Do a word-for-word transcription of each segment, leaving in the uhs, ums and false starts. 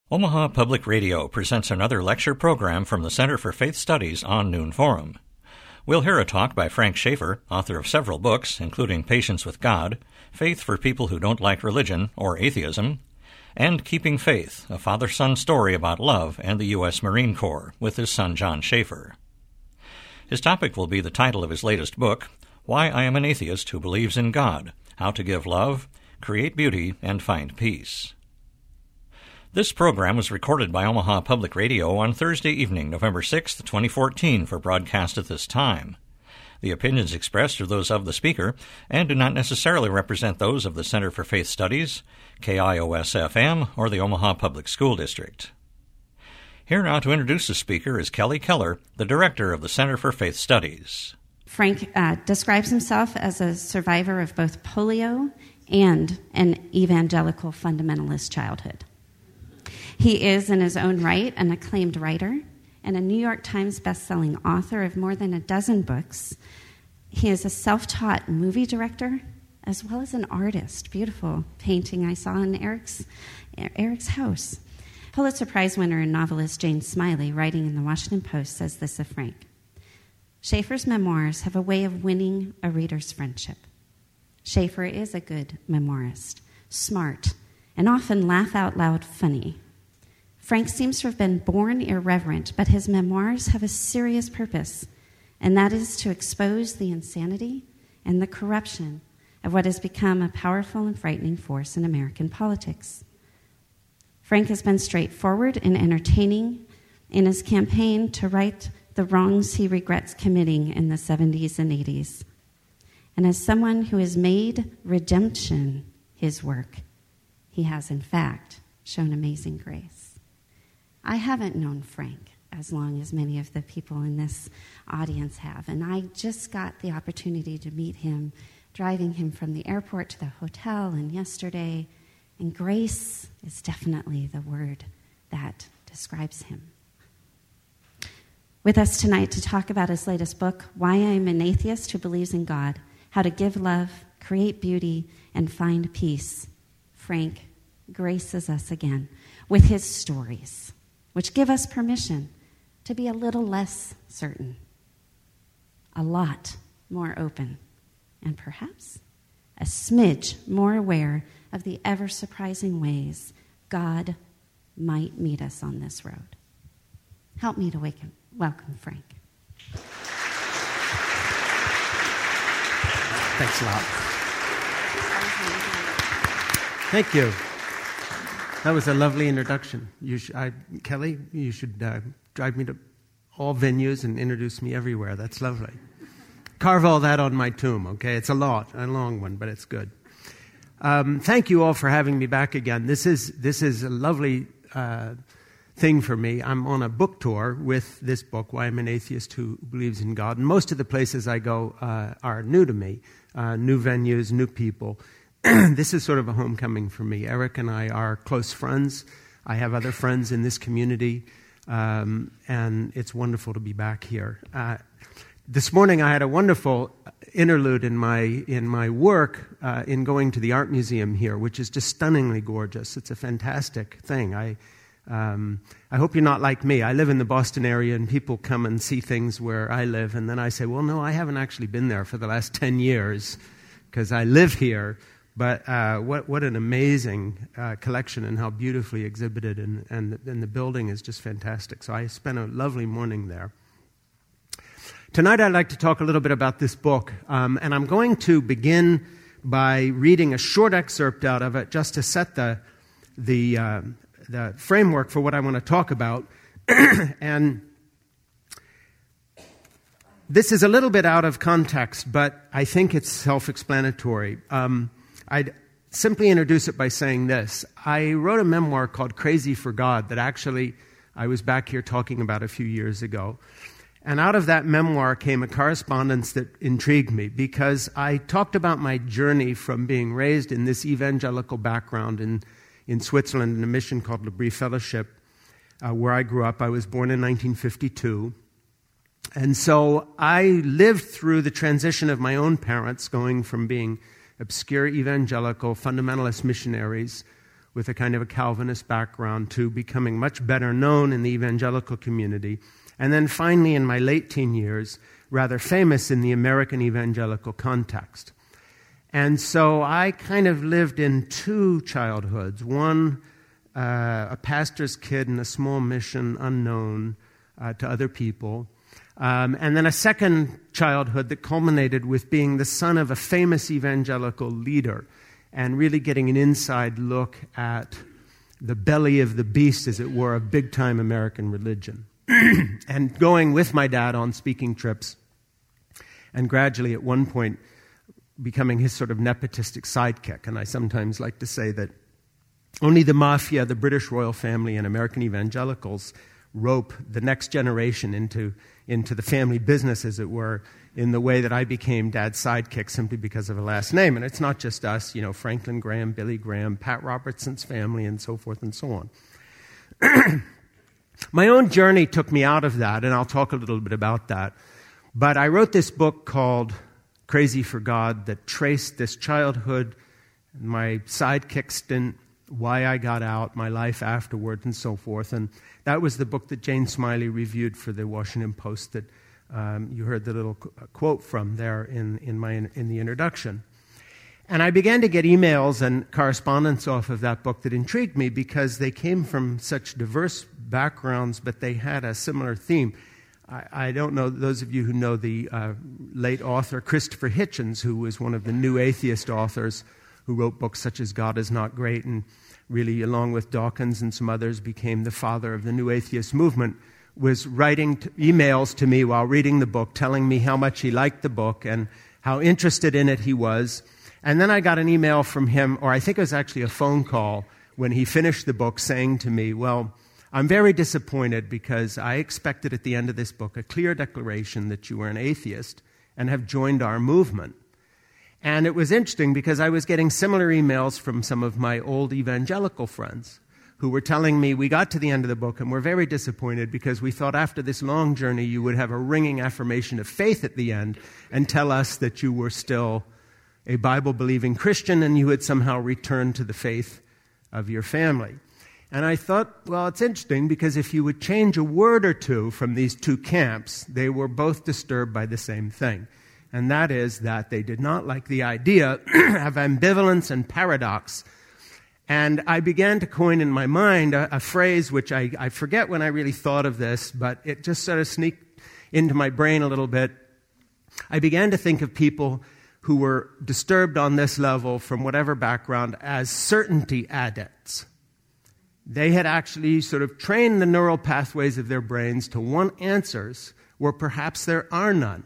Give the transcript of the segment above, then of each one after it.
Omaha Public Radio presents another lecture program from the Center for Faith Studies on Noon Forum. We'll hear a talk by Frank Schaeffer, author of several books, including Patience with God, Faith for People Who Don't Like Religion or Atheism, and Keeping Faith, a father-son story about love and the U S Marine Corps, with his son John Schaeffer. His topic will be the title of his latest book, Why I Am an Atheist Who Believes in God, How to Give Love, Create Beauty, and Find Peace. This program was recorded by Omaha Public Radio on Thursday evening, November sixth, twenty fourteen, for broadcast at this time. The opinions expressed are those of the speaker and do not necessarily represent those of the Center for Faith Studies, K I O S F M, or the Omaha Public School District. Here now to introduce the speaker is Kelly Keller, the director of the Center for Faith Studies. Frank uh, describes himself as a survivor of both polio and an evangelical fundamentalist childhood. He is, in his own right, an acclaimed writer and a New York Times bestselling author of more than a dozen books. He is a self-taught movie director as well as an artist. Beautiful painting I saw in Eric's, Eric's house. Pulitzer Prize winner and novelist Jane Smiley, writing in the Washington Post, says this of Frank. Schaeffer's memoirs have a way of winning a reader's friendship. Schaeffer is a good memoirist, smart, and often laugh-out-loud funny. Frank seems to have been born irreverent, but his memoirs have a serious purpose, and that is to expose the insanity and the corruption of what has become a powerful and frightening force in American politics. Frank has been straightforward and entertaining in his campaign to right the wrongs he regrets committing in the seventies and eighties. And as someone who has made redemption his work, he has, in fact, shown amazing grace. I haven't known Frank as long as many of the people in this audience have, and I just got the opportunity to meet him, driving him from the airport to the hotel and yesterday, and grace is definitely the word that describes him. With us tonight to talk about his latest book, Why I Am an Atheist Who Believes in God, How to Give Love, Create Beauty, and Find Peace, Frank graces us again with his stories, which give us permission to be a little less certain, a lot more open, and perhaps a smidge more aware of the ever-surprising ways God might meet us on this road. Help me to waken, welcome Frank. Thanks a lot. Thank you. That was a lovely introduction. You sh- I, Kelly, you should uh, drive me to all venues and introduce me everywhere. That's lovely. Carve all that on my tomb, okay? It's a lot, a long one, but it's good. Um, thank you all for having me back again. This is this is a lovely uh, thing for me. I'm on a book tour with this book, Why I'm an Atheist Who Believes in God. And most of the places I go uh, are new to me, uh, new venues, new people. This is sort of a homecoming for me. Eric and I are close friends. I have other friends in this community, um, and it's wonderful to be back here. Uh, this morning I had a wonderful interlude in my in my work uh, in going to the art museum here, which is just stunningly gorgeous. It's a fantastic thing. I um, I hope you're not like me. I live in the Boston area, and people come and see things where I live, and then I say, well, no, I haven't actually been there for the last ten years because I live here. But uh, what what an amazing uh, collection, and how beautifully exhibited, and, and, and the building is just fantastic. So I spent a lovely morning there. Tonight I'd like to talk a little bit about this book, um, and I'm going to begin by reading a short excerpt out of it just to set the, the, uh, the framework for what I want to talk about. And this is a little bit out of context, but I think it's self-explanatory. Um, I'd simply introduce it by saying this. I wrote a memoir called Crazy for God that actually I was back here talking about a few years ago. And out of that memoir came a correspondence that intrigued me because I talked about my journey from being raised in this evangelical background in, in Switzerland in a mission called L'Abri Fellowship, uh, where I grew up. I was born in nineteen fifty-two. And so I lived through the transition of my own parents going from being obscure evangelical fundamentalist missionaries with a kind of a Calvinist background to becoming much better known in the evangelical community. And then finally, in my late teen years, rather famous in the American evangelical context. And so I kind of lived in two childhoods. One, uh, a pastor's kid in a small mission, unknown uh, to other people. Um, and then a second childhood that culminated with being the son of a famous evangelical leader and really getting an inside look at the belly of the beast, as it were, of big-time American religion. And going with my dad on speaking trips, and gradually at one point becoming his sort of nepotistic sidekick. And I sometimes like to say that only the mafia, the British royal family, and American evangelicals rope the next generation into, into the family business, as it were, in the way that I became Dad's sidekick simply because of a last name. And it's not just us, you know, Franklin Graham, Billy Graham, Pat Robertson's family, and so forth and so on. My own journey took me out of that, and I'll talk a little bit about that. But I wrote this book called Crazy for God that traced this childhood, my sidekick stint, why I got out, my life afterward, and so forth. And that was the book that Jane Smiley reviewed for the Washington Post that um, you heard the little quote from there in, in, my, in the introduction. And I began to get emails and correspondence off of that book that intrigued me because they came from such diverse backgrounds, but they had a similar theme. I, I don't know, those of you who know the uh, late author Christopher Hitchens, who was one of the new atheist authors who wrote books such as God is Not Great, and really, along with Dawkins and some others, became the father of the new atheist movement, was writing t- emails to me while reading the book, telling me how much he liked the book and how interested in it he was. And then I got an email from him, or I think it was actually a phone call, when he finished the book, saying to me, well, I'm very disappointed because I expected at the end of this book a clear declaration that you were an atheist and have joined our movement. And it was interesting because I was getting similar emails from some of my old evangelical friends who were telling me, we got to the end of the book and we're very disappointed because we thought after this long journey you would have a ringing affirmation of faith at the end and tell us that you were still a Bible-believing Christian and you had somehow returned to the faith of your family. And I thought, well, it's interesting because if you would change a word or two from these two camps, they were both disturbed by the same thing. And that is that they did not like the idea of ambivalence and paradox. And I began to coin in my mind a, a phrase which I, I forget when I really thought of this, but it just sort of sneaked into my brain a little bit. I began to think of people who were disturbed on this level from whatever background as certainty addicts. They had actually sort of trained the neural pathways of their brains to want answers where perhaps there are none.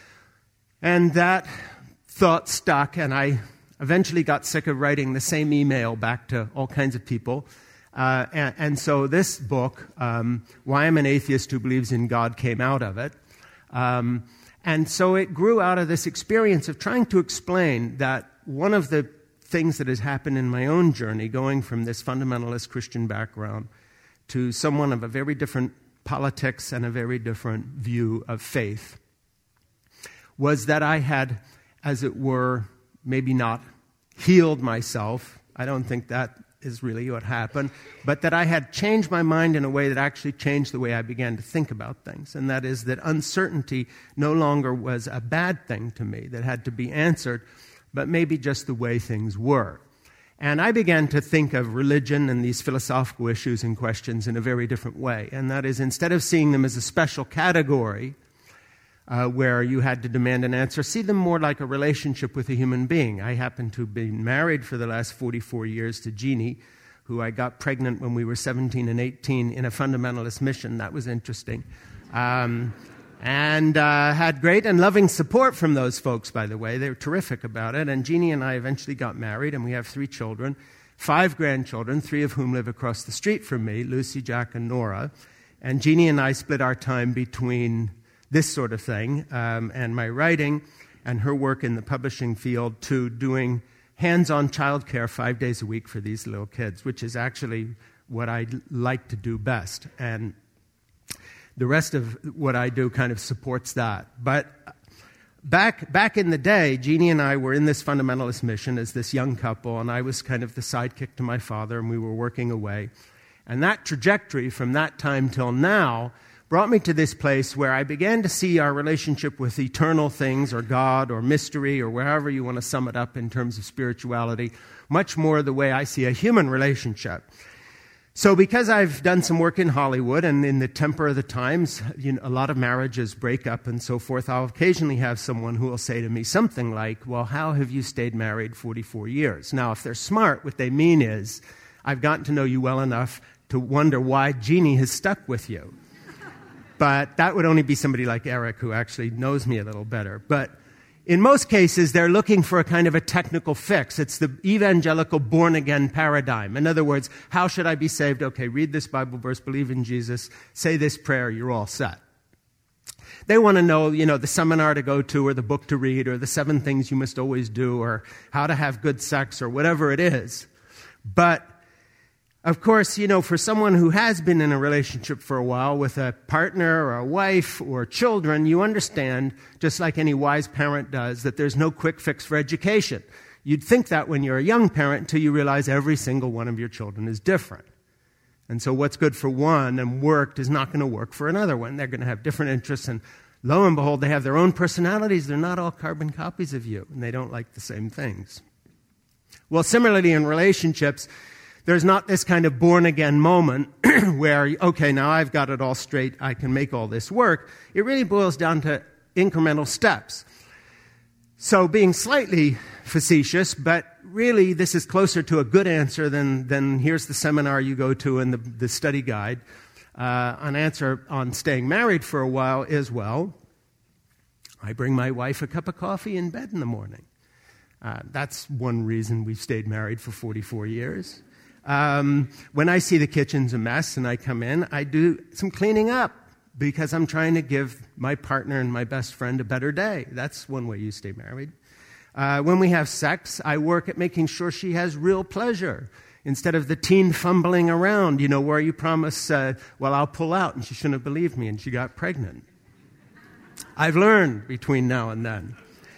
And that thought stuck, and I eventually got sick of writing the same email back to all kinds of people. Uh, and, and so this book, um, Why I'm an Atheist Who Believes in God, came out of it. Um, and so it grew out of this experience of trying to explain that one of the things that has happened in my own journey, going from this fundamentalist Christian background to someone of a very different politics and a very different view of faith, was that I had, as it were, maybe not healed myself. I don't think that is really what happened, but that I had changed my mind in a way that actually changed the way I began to think about things, and that is that uncertainty no longer was a bad thing to me that had to be answered, but maybe just the way things were. And I began to think of religion and these philosophical issues and questions in a very different way, and that is, instead of seeing them as a special category uh, where you had to demand an answer, see them more like a relationship with a human being. I happen to have been married for the last forty-four years to Jeannie, who I got pregnant when we were seventeen and eighteen in a fundamentalist mission. That was interesting. Um, and uh, had great and loving support from those folks, by the way. They were terrific about it. And Jeannie and I eventually got married, and we have three children, five grandchildren, three of whom live across the street from me, Lucy, Jack, and Nora. And Jeannie and I split our time between this sort of thing, um, and my writing and her work in the publishing field, to doing hands-on childcare five days a week for these little kids, which is actually what I like to do best. And the rest of what I do kind of supports that. But back back in the day, Jeannie and I were in this fundamentalist mission as this young couple, and I was kind of the sidekick to my father, and we were working away. And that trajectory from that time till now brought me to this place where I began to see our relationship with eternal things or God or mystery or wherever you want to sum it up in terms of spirituality, much more the way I see a human relationship. So because I've done some work in Hollywood and in the temper of the times, you know, a lot of marriages break up and so forth, I'll occasionally have someone who will say to me something like, well, how have you stayed married forty-four years? Now, if they're smart, what they mean is, I've gotten to know you well enough to wonder why Jeannie has stuck with you. But that would only be somebody like Eric who actually knows me a little better. But in most cases, they're looking for a kind of a technical fix. It's the evangelical born-again paradigm. In other words, how should I be saved? Okay, read this Bible verse, believe in Jesus, say this prayer, you're all set. They want to know, you know, the seminar to go to or the book to read or the seven things you must always do or how to have good sex or whatever it is. But of course, you know, for someone who has been in a relationship for a while with a partner or a wife or children, you understand, just like any wise parent does, that there's no quick fix for education. You'd think that when you're a young parent until you realize every single one of your children is different. And so what's good for one and worked is not going to work for another one. They're going to have different interests, and lo and behold, they have their own personalities. They're not all carbon copies of you, and they don't like the same things. Well, similarly in relationships, there's not this kind of born-again moment where, okay, now I've got it all straight, I can make all this work. It really boils down to incremental steps. So being slightly facetious, but really this is closer to a good answer than, than here's the seminar you go to and the, the study guide. Uh, an answer on staying married for a while is, well, I bring my wife a cup of coffee in bed in the morning. Uh, that's one reason we've stayed married for forty-four years. Um, when I see the kitchen's a mess and I come in, I do some cleaning up because I'm trying to give my partner and my best friend a better day. That's one way you stay married. Uh, when we have sex, I work at making sure she has real pleasure instead of the teen fumbling around, you know, where you promise, uh, well, I'll pull out, and she shouldn't have believed me and she got pregnant. I've learned between now and then.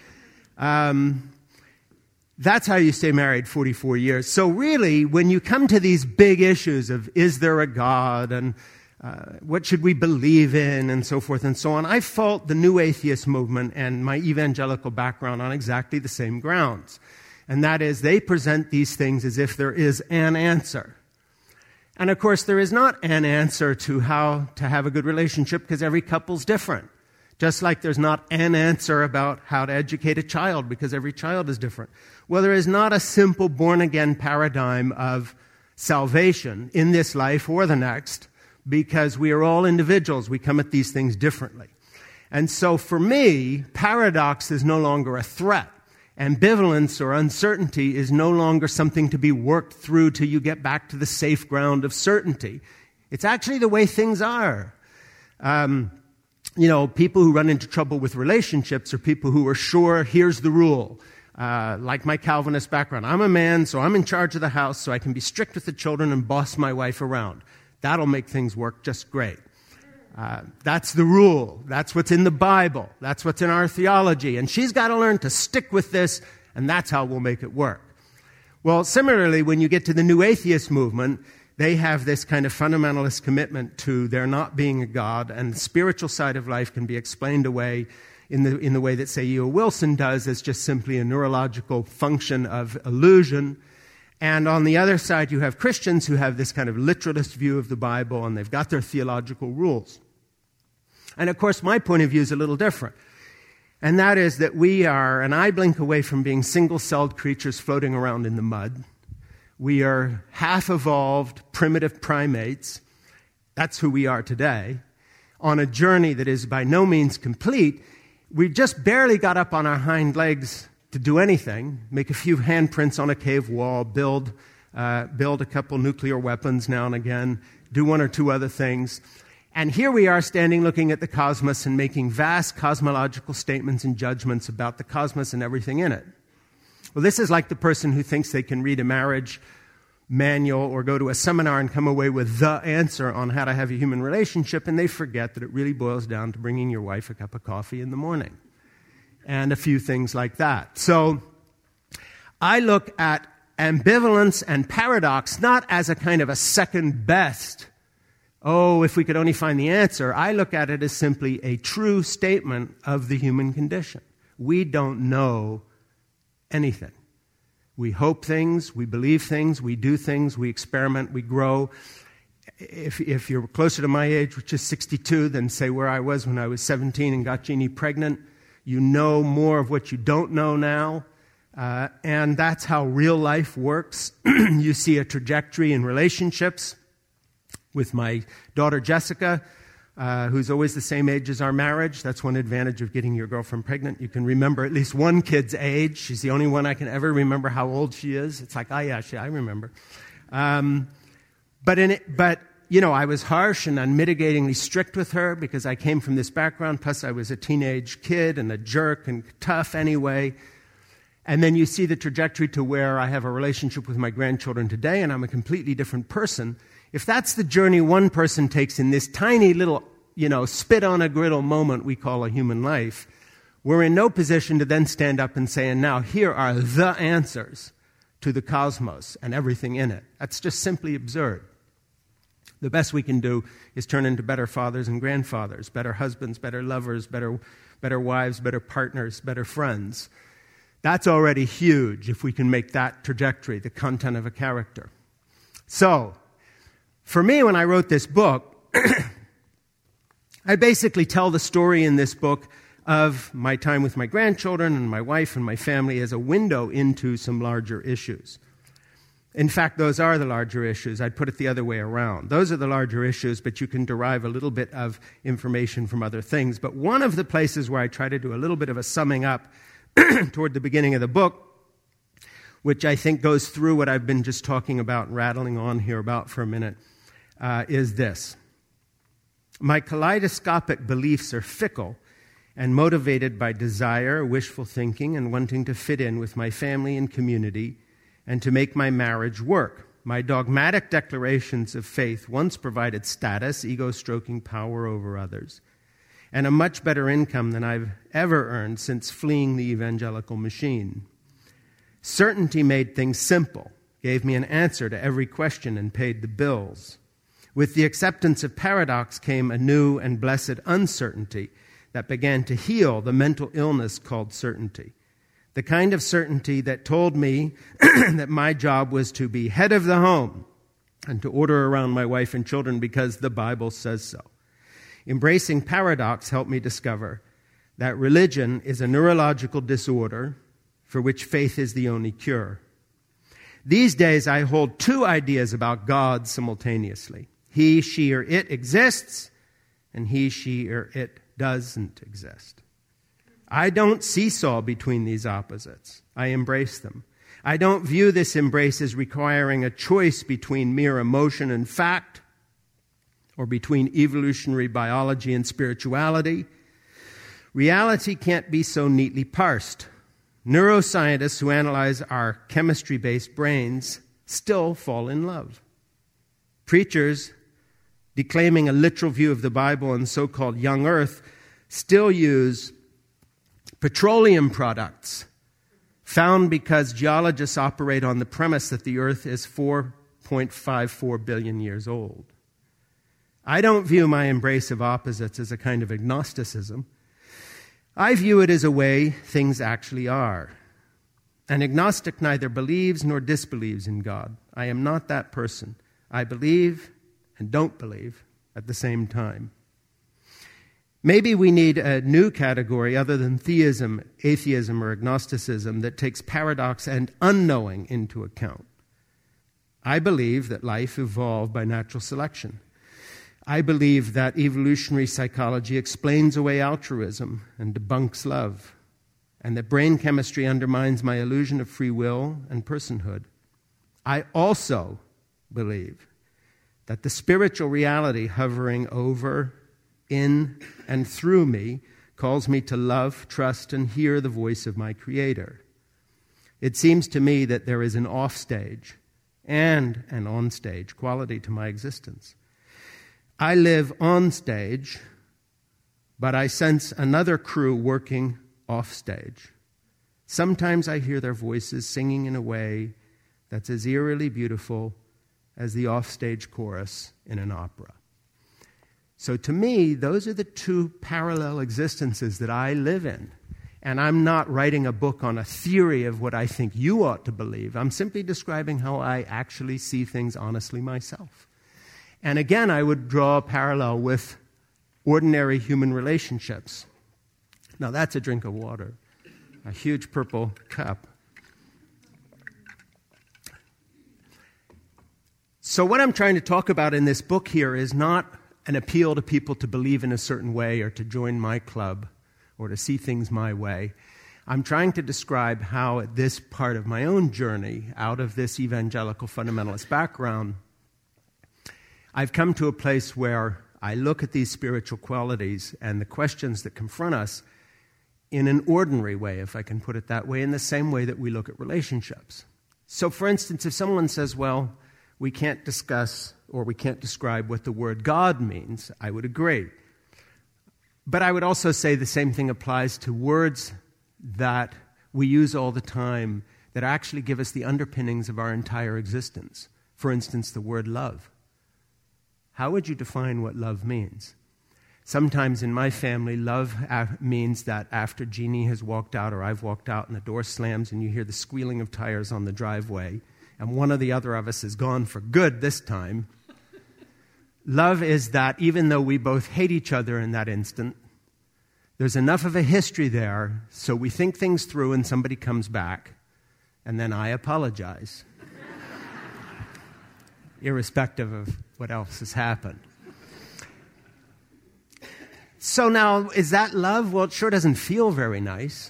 Um... That's how you stay married forty-four years. So really, when you come to these big issues of is there a God and uh, what should we believe in and so forth and so on, I fault the new atheist movement and my evangelical background on exactly the same grounds. And that is, they present these things as if there is an answer. And of course, there is not an answer to how to have a good relationship because every couple's different. Just like there's not an answer about how to educate a child because every child is different. Well, there is not a simple born-again paradigm of salvation in this life or the next because we are all individuals. We come at these things differently. And so for me, paradox is no longer a threat. Ambivalence or uncertainty is no longer something to be worked through till you get back to the safe ground of certainty. It's actually the way things are. Um... You know, people who run into trouble with relationships are people who are sure, here's the rule. Uh, like my Calvinist background. I'm a man, so I'm in charge of the house, so I can be strict with the children and boss my wife around. That'll make things work just great. Uh, that's the rule. That's what's in the Bible. That's what's in our theology. And she's got to learn to stick with this, and that's how we'll make it work. Well, similarly, when you get to the new atheist movement, they have this kind of fundamentalist commitment to there not being a God, and the spiritual side of life can be explained away in the in the way that, say, E O Wilson does, as just simply a neurological function of illusion. And on the other side, you have Christians who have this kind of literalist view of the Bible, and they've got their theological rules. And of course, my point of view is a little different. And that is that we are an eye blink away from being single-celled creatures floating around in the mud. We are half-evolved, primitive primates. That's who we are today. On a journey that is by no means complete. We just barely got up on our hind legs to do anything, make a few handprints on a cave wall, build, uh, build a couple nuclear weapons now and again, do one or two other things. And here we are standing looking at the cosmos and making vast cosmological statements and judgments about the cosmos and everything in it. Well, this is like the person who thinks they can read a marriage manual or go to a seminar and come away with the answer on how to have a human relationship, and they forget that it really boils down to bringing your wife a cup of coffee in the morning. and a few things like that. So I look at ambivalence and paradox not as a kind of a second best, oh, if we could only find the answer. I look at it as simply a true statement of the human condition. We don't know anything. We hope things, we believe things, we do things, we experiment, we grow. If, if you're closer to my age, which is sixty-two, than say where I was when I was seventeen and got Jeannie pregnant, you know more of what you don't know now. Uh, and that's how real life works. You see a trajectory in relationships with my daughter Jessica, uh, who's always the same age as our marriage. That's one advantage of getting your girlfriend pregnant. You can remember at least one kid's age. She's the only one I can ever remember how old she is. It's like, oh yeah, she, I remember. Um, but in it, but you know, I was harsh and unmitigatingly strict with her because I came from this background. Plus, I was a teenage kid and a jerk and tough anyway. And then you see the trajectory to where I have a relationship with my grandchildren today, and I'm a completely different person. If that's the journey one person takes in this tiny little, you know, spit on a griddle moment we call a human life, we're in no position to then stand up and say, and now here are the answers to the cosmos and everything in it. That's just simply absurd. The best we can do is turn into better fathers and grandfathers, better husbands, better lovers, better, better wives, better partners, better friends. That's already huge if we can make that trajectory the content of a character. So, for me, when I wrote this book, I basically tell the story in this book of my time with my grandchildren and my wife and my family as a window into some larger issues. In fact, those are the larger issues. I'd put it the other way around. Those are the larger issues, but you can derive a little bit of information from other things. But one of the places where I try to do a little bit of a summing up toward the beginning of the book, which I think goes through what I've been just talking about, rattling on here about for a minute, uh, is this. My kaleidoscopic beliefs are fickle and motivated by desire, wishful thinking, and wanting to fit in with my family and community and to make my marriage work. My dogmatic declarations of faith once provided status, ego-stroking power over others, and a much better income than I've ever earned since fleeing the evangelical machine. Certainty made things simple, gave me an answer to every question, and paid the bills. With the acceptance of paradox came a new and blessed uncertainty that began to heal the mental illness called certainty. The kind of certainty that told me that my job was to be head of the home and to order around my wife and children because the Bible says so. Embracing paradox helped me discover that religion is a neurological disorder for which faith is the only cure. These days, I hold two ideas about God simultaneously. He, she, or it exists, and he, she, or it doesn't exist. I don't seesaw between these opposites. I embrace them. I don't view this embrace as requiring a choice between mere emotion and fact, or between evolutionary biology and spirituality. Reality can't be so neatly parsed. Neuroscientists who analyze our chemistry-based brains still fall in love. Preachers declaiming a literal view of the Bible and so-called young earth still use petroleum products found because geologists operate on the premise that the earth is four point five four billion years old. I don't view my embrace of opposites as a kind of agnosticism. I view it as a way things actually are. An agnostic neither believes nor disbelieves in God. I am not that person. I believe and don't believe at the same time. Maybe we need a new category other than theism, atheism, or agnosticism that takes paradox and unknowing into account. I believe that life evolved by natural selection. I believe that evolutionary psychology explains away altruism and debunks love, and that brain chemistry undermines my illusion of free will and personhood. I also believe that the spiritual reality hovering over, in, and through me calls me to love, trust, and hear the voice of my Creator. It seems to me that there is an offstage and an onstage quality to my existence. I live on stage, but I sense another crew working offstage. Sometimes I hear their voices singing in a way that's as eerily beautiful as the offstage chorus in an opera. So to me, those are the two parallel existences that I live in. And I'm not writing a book on a theory of what I think you ought to believe. I'm simply describing how I actually see things honestly myself. And again, I would draw a parallel with ordinary human relationships. Now, that's a drink of water, a huge purple cup. So what I'm trying to talk about in this book here is not an appeal to people to believe in a certain way or to join my club or to see things my way. I'm trying to describe how at this part of my own journey, out of this evangelical fundamentalist background, I've come to a place where I look at these spiritual qualities and the questions that confront us in an ordinary way, if I can put it that way, in the same way that we look at relationships. So, for instance, if someone says, well, we can't discuss or we can't describe what the word God means, I would agree. But I would also say the same thing applies to words that we use all the time that actually give us the underpinnings of our entire existence. For instance, the word love. How would you define what love means? Sometimes in my family, love means that after Jeannie has walked out or I've walked out and the door slams and you hear the squealing of tires on the driveway and one or the other of us is gone for good this time, love is that even though we both hate each other in that instant, there's enough of a history there so we think things through and somebody comes back and then I apologize, irrespective of what else has happened. So now, is that love? Well, it sure doesn't feel very nice.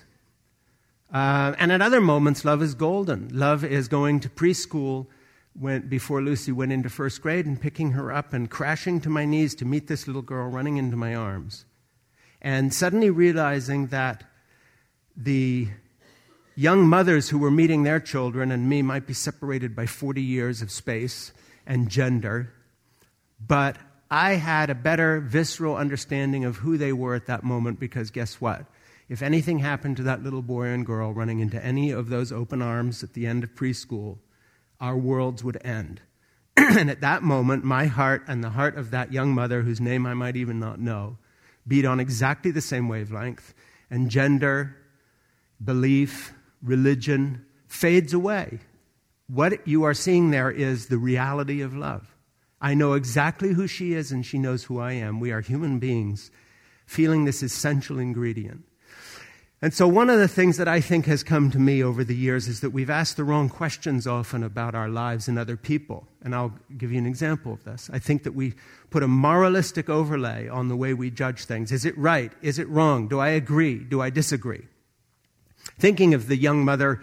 Uh, and at other moments, love is golden. Love is going to preschool when, before Lucy went into first grade and picking her up and crashing to my knees to meet this little girl running into my arms. And suddenly realizing that the young mothers who were meeting their children and me might be separated by forty years of space and gender, but I had a better visceral understanding of who they were at that moment because guess what? If anything happened to that little boy and girl running into any of those open arms at the end of preschool, our worlds would end. And at that moment, my heart and the heart of that young mother, whose name I might even not know, beat on exactly the same wavelength, and gender, belief, religion fades away. What you are seeing there is the reality of love. I know exactly who she is and she knows who I am. We are human beings feeling this essential ingredient. And so one of the things that I think has come to me over the years is that we've asked the wrong questions often about our lives and other people. And I'll give you an example of this. I think that we put a moralistic overlay on the way we judge things. Is it right? Is it wrong? Do I agree? Do I disagree? Thinking of the young mother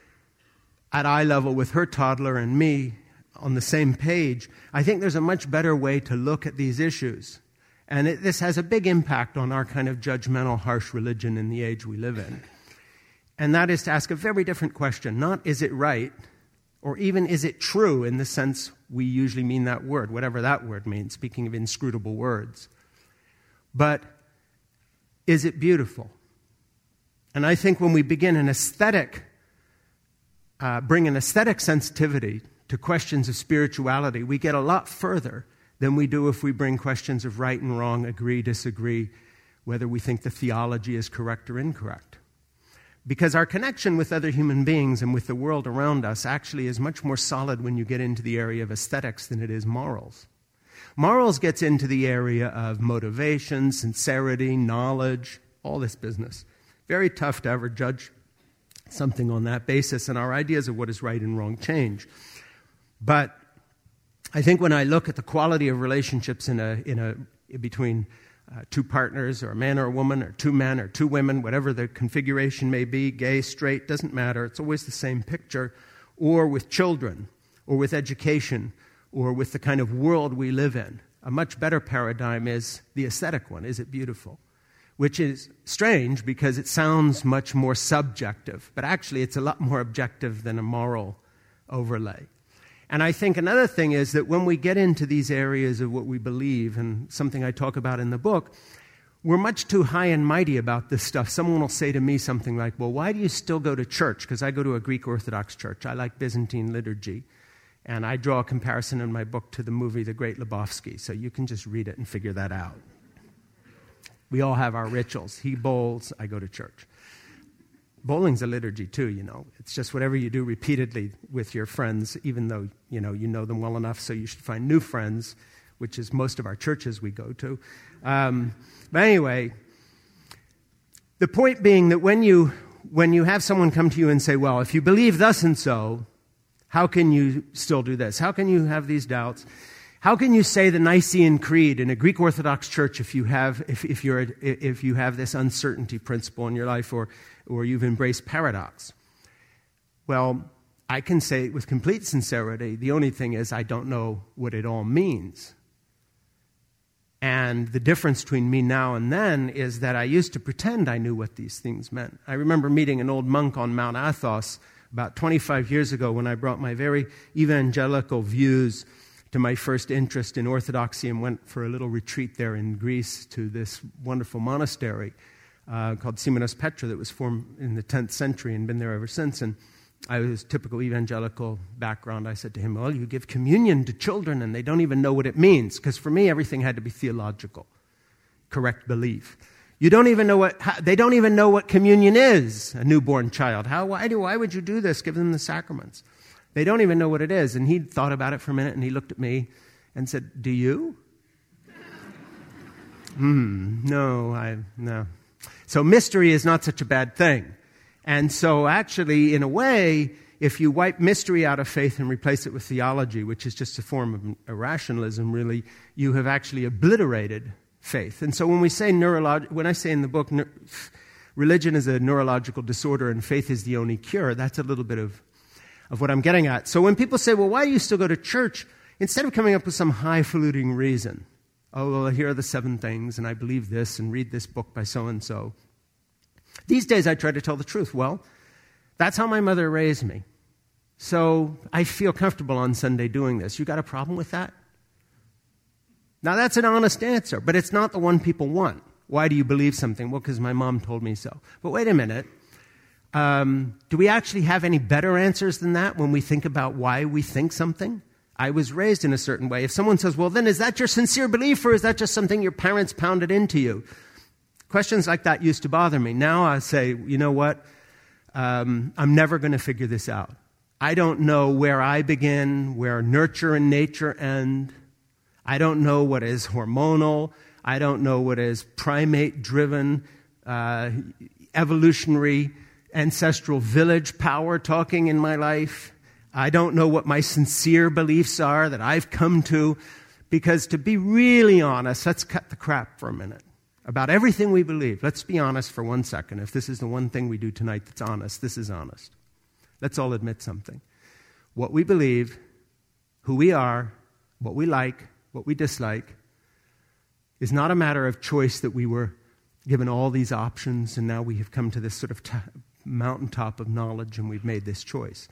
at eye level with her toddler and me on the same page, I think there's a much better way to look at these issues. And it, this has a big impact on our kind of judgmental, harsh religion in the age we live in. And that is to ask a very different question. Not is it right, or even is it true in the sense we usually mean that word, whatever that word means, speaking of inscrutable words. But is it beautiful? And I think when we begin an aesthetic, uh, bring an aesthetic sensitivity to questions of spirituality, we get a lot further than we do if we bring questions of right and wrong, agree, disagree, whether we think the theology is correct or incorrect. Because our connection with other human beings and with the world around us actually is much more solid when you get into the area of aesthetics than it is morals. Morals gets into the area of motivation, sincerity, knowledge, all this business. Very tough to ever judge something on that basis, and our ideas of what is right and wrong change. But I think when I look at the quality of relationships in a in a between uh, two partners, or a man or a woman, or two men or two women, whatever the configuration may be, gay, straight, doesn't matter. It's always the same picture. Or with children, or with education, or with the kind of world we live in. A much better paradigm is the aesthetic one. Is it beautiful? Which is strange because it sounds much more subjective, but actually it's a lot more objective than a moral overlay. And I think another thing is that when we get into these areas of what we believe, and something I talk about in the book, we're much too high and mighty about this stuff. Someone will say to me something like, well, why do you still go to church? Because I go to a Greek Orthodox church. I like Byzantine liturgy. And I draw a comparison in my book to the movie The Great Lebowski, so you can just read it and figure that out. We all have our rituals. He bowls, I go to church. Bowling's a liturgy too, you know. It's just whatever you do repeatedly with your friends, even though, you know, you know them well enough, so you should find new friends, which is most of our churches we go to. Um, but anyway, the point being that when you when you have someone come to you and say, well, if you believe thus and so, how can you still do this? How can you have these doubts? How can you say the Nicene Creed in a Greek Orthodox church if you have if, if you're a, if you have this uncertainty principle in your life, or or you've embraced paradox? Well, I can say with complete sincerity, the only thing is I don't know what it all means. And the difference between me now and then is that I used to pretend I knew what these things meant. I remember meeting an old monk on Mount Athos about twenty-five years ago when I brought my very evangelical views to my first interest in Orthodoxy and went for a little retreat there in Greece to this wonderful monastery uh, called Simonos Petra that was formed in the tenth century and been there ever since. And I was typical evangelical background. I said to him, well, you give communion to children and they don't even know what it means. Because for me, everything had to be theological, correct belief. You don't even know what, how, they don't even know what communion is, a newborn child. How, why, do, why would you do this? Give them the sacraments. They don't even know what it is. And he thought about it for a minute and he looked at me and said, do you? Hmm, no, I, no. So mystery is not such a bad thing. And so actually, in a way, if you wipe mystery out of faith and replace it with theology, which is just a form of irrationalism, really, you have actually obliterated faith. And so when we say neurolog- when I say in the book, ne- religion is a neurological disorder and faith is the only cure, that's a little bit of, of what I'm getting at. So when people say, well, why do you still go to church? Instead of coming up with some highfalutin reason, oh, well, here are the seven things, and I believe this, and read this book by so-and-so. These days I try to tell the truth. Well, that's how my mother raised me. So I feel comfortable on Sunday doing this. You got a problem with that? Now that's an honest answer, but it's not the one people want. Why do you believe something? Well, because my mom told me so. But wait a minute. Um, do we actually have any better answers than that when we think about why we think something? I was raised in a certain way. If someone says, well, then is that your sincere belief or is that just something your parents pounded into you? Questions like that used to bother me. Now I say, you know what? Um, I'm never going to figure this out. I don't know where I begin, where nurture and nature end. I don't know what is hormonal. I don't know what is primate-driven, uh, evolutionary, ancestral village power talking in my life. I don't know what my sincere beliefs are that I've come to. Because to be really honest, let's cut the crap for a minute. About everything we believe. Let's be honest for one second. If this is the one thing we do tonight that's honest, this is honest. Let's all admit something. What we believe, who we are, what we like, what we dislike, is not a matter of choice that we were given all these options and now we have come to this sort of t- mountaintop of knowledge and we've made this choice.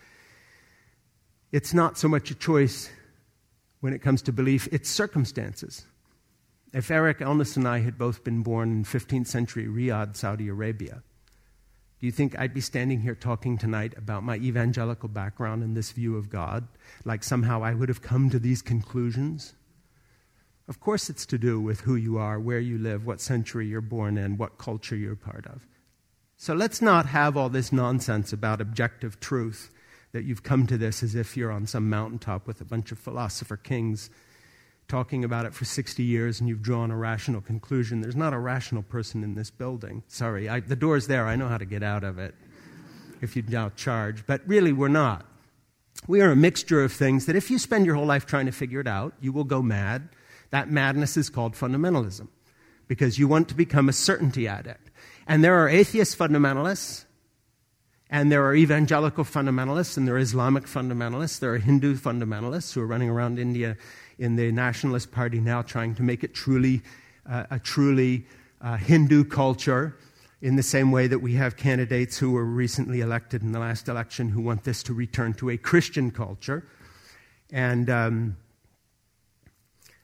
It's not so much a choice when it comes to belief, it's circumstances. If Eric Elnes and I had both been born in fifteenth century Riyadh, Saudi Arabia, do you think I'd be standing here talking tonight about my evangelical background and this view of God, like somehow I would have come to these conclusions? Of course it's to do with who you are, where you live, what century you're born in, what culture you're part of. So let's not have all this nonsense about objective truth, that you've come to this as if you're on some mountaintop with a bunch of philosopher kings talking about it for sixty years and you've drawn a rational conclusion. There's not a rational person in this building. Sorry, I, the door's there. I know how to get out of it if you now charge. But really, we're not. We are a mixture of things that if you spend your whole life trying to figure it out, you will go mad. That madness is called fundamentalism because you want to become a certainty addict. And there are atheist fundamentalists, and there are evangelical fundamentalists, and there are Islamic fundamentalists. There are Hindu fundamentalists who are running around India in the Nationalist Party now trying to make it truly uh, a truly uh, Hindu culture in the same way that we have candidates who were recently elected in the last election who want this to return to a Christian culture. And um,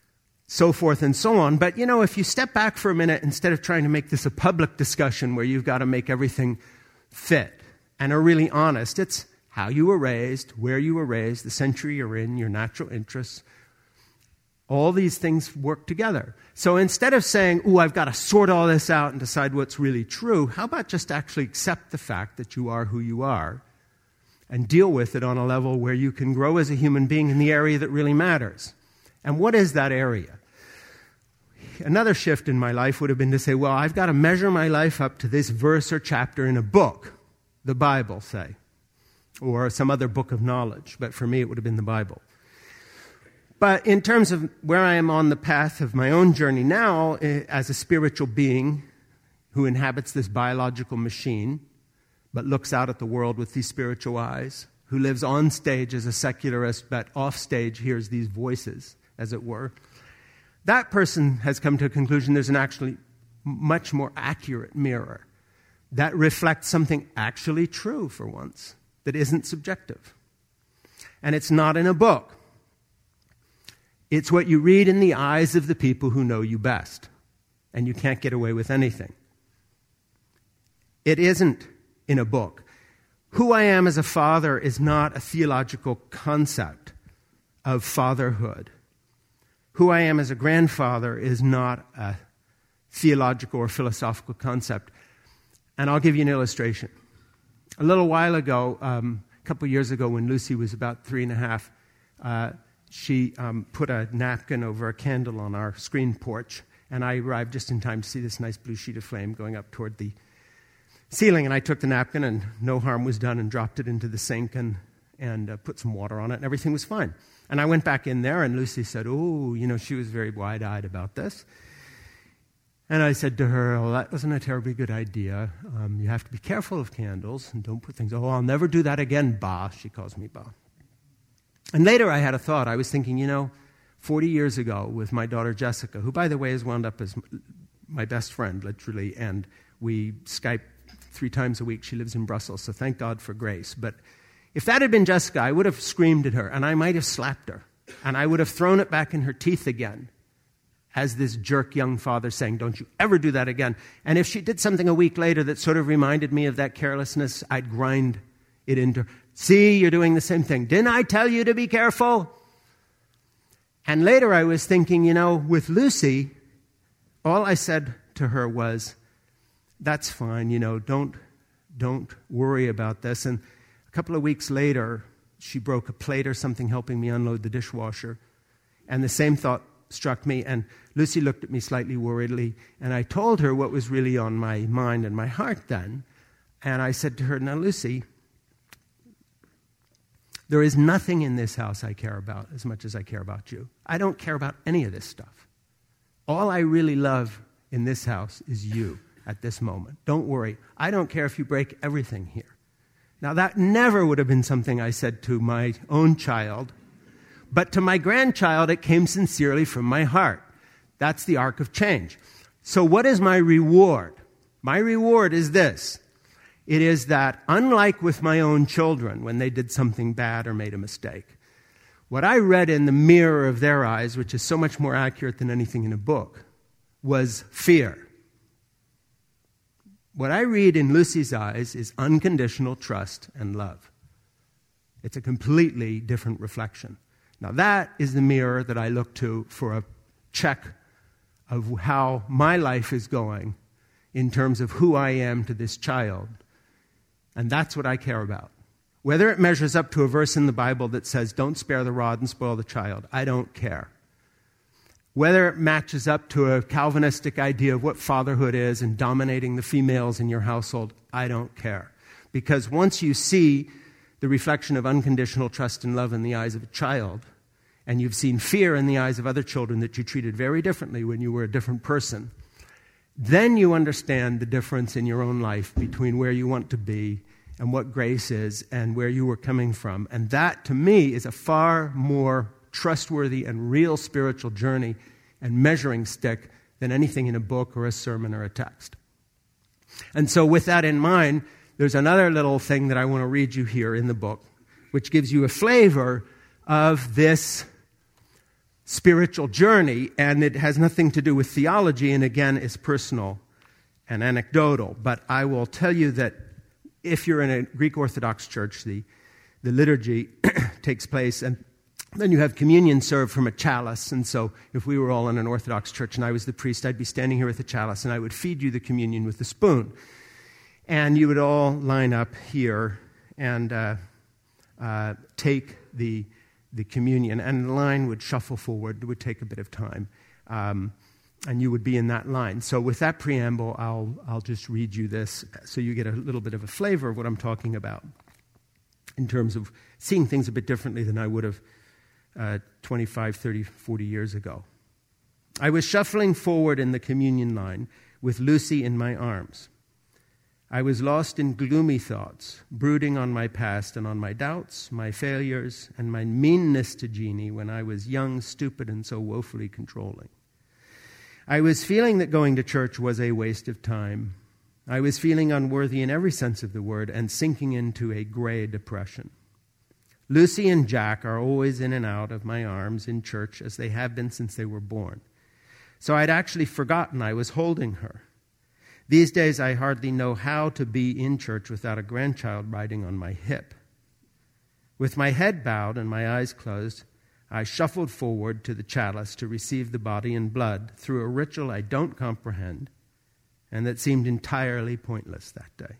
so forth and so on. But, you know, if you step back for a minute, instead of trying to make this a public discussion where you've got to make everything fit and are really honest, it's how you were raised, where you were raised, the century you're in, your natural interests. All these things work together. So instead of saying, ooh, I've got to sort all this out and decide what's really true, how about just actually accept the fact that you are who you are and deal with it on a level where you can grow as a human being in the area that really matters? And what is that area? Another shift in my life would have been to say, well, I've got to measure my life up to this verse or chapter in a book, the Bible, say, or some other book of knowledge. But for me, it would have been the Bible. But in terms of where I am on the path of my own journey now, as a spiritual being who inhabits this biological machine, but looks out at the world with these spiritual eyes, who lives on stage as a secularist, but off stage hears these voices, as it were, that person has come to a conclusion there's an actually much more accurate mirror that reflects something actually true for once, that isn't subjective. And it's not in a book. It's what you read in the eyes of the people who know you best, and you can't get away with anything. It isn't in a book. Who I am as a father is not a theological concept of fatherhood. Who I am as a grandfather is not a theological or philosophical concept. And I'll give you an illustration. A little while ago, um, a couple of years ago when Lucy was about three and a half, uh, she um, put a napkin over a candle on our screen porch, and I arrived just in time to see this nice blue sheet of flame going up toward the ceiling. And I took the napkin, and no harm was done, and dropped it into the sink and, and uh, put some water on it, and everything was fine. And I went back in there, and Lucy said, oh, you know, she was very wide-eyed about this. And I said to her, oh, that wasn't a terribly good idea. Um, you have to be careful of candles, and don't put things, oh, I'll never do that again, Ba. She calls me Ba. And later I had a thought. I was thinking, you know, forty years ago with my daughter Jessica, who, by the way, has wound up as my best friend, literally, and we Skype three times a week. She lives in Brussels, so thank God for grace. But if that had been Jessica, I would have screamed at her, and I might have slapped her, and I would have thrown it back in her teeth again, as this jerk young father saying, don't you ever do that again. And if she did something a week later that sort of reminded me of that carelessness, I'd grind it into her. See, you're doing the same thing. Didn't I tell you to be careful? And later I was thinking, you know, with Lucy, all I said to her was, that's fine, you know, don't, don't worry about this. And a couple of weeks later, she broke a plate or something helping me unload the dishwasher. And the same thought struck me, and Lucy looked at me slightly worriedly, and I told her what was really on my mind and my heart then. And I said to her, now, Lucy, there is nothing in this house I care about as much as I care about you. I don't care about any of this stuff. All I really love in this house is you at this moment. Don't worry. I don't care if you break everything here. Now, that never would have been something I said to my own child, but to my grandchild, it came sincerely from my heart. That's the arc of change. So what is my reward? My reward is this. It is that, unlike with my own children when they did something bad or made a mistake, what I read in the mirror of their eyes, which is so much more accurate than anything in a book, was fear. What I read in Lucy's eyes is unconditional trust and love. It's a completely different reflection. Now, that is the mirror that I look to for a check of how my life is going in terms of who I am to this child. And that's what I care about. Whether it measures up to a verse in the Bible that says, don't spare the rod and spoil the child, I don't care. Whether it matches up to a Calvinistic idea of what fatherhood is and dominating the females in your household, I don't care. Because once you see the reflection of unconditional trust and love in the eyes of a child, and you've seen fear in the eyes of other children that you treated very differently when you were a different person, then you understand the difference in your own life between where you want to be and what grace is and where you were coming from. And that, to me, is a far more trustworthy and real spiritual journey and measuring stick than anything in a book or a sermon or a text. And so with that in mind, there's another little thing that I want to read you here in the book, which gives you a flavor of this spiritual journey, and it has nothing to do with theology, and again, is personal and anecdotal. But I will tell you that if you're in a Greek Orthodox church, the, the liturgy takes place, and then you have communion served from a chalice. And so if we were all in an Orthodox church and I was the priest, I'd be standing here with a chalice, and I would feed you the communion with a spoon. And you would all line up here and uh, uh, take the the communion, and the line would shuffle forward. It would take a bit of time, um, and you would be in that line. So with that preamble, I'll I'll just read you this so you get a little bit of a flavor of what I'm talking about in terms of seeing things a bit differently than I would have uh, twenty-five, thirty, forty years ago. I was shuffling forward in the communion line with Lucy in my arms. I was lost in gloomy thoughts, brooding on my past and on my doubts, my failures, and my meanness to Jeannie when I was young, stupid, and so woefully controlling. I was feeling that going to church was a waste of time. I was feeling unworthy in every sense of the word and sinking into a gray depression. Lucy and Jack are always in and out of my arms in church as they have been since they were born. So I'd actually forgotten I was holding her. These days, I hardly know how to be in church without a grandchild riding on my hip. With my head bowed and my eyes closed, I shuffled forward to the chalice to receive the body and blood through a ritual I don't comprehend and that seemed entirely pointless that day.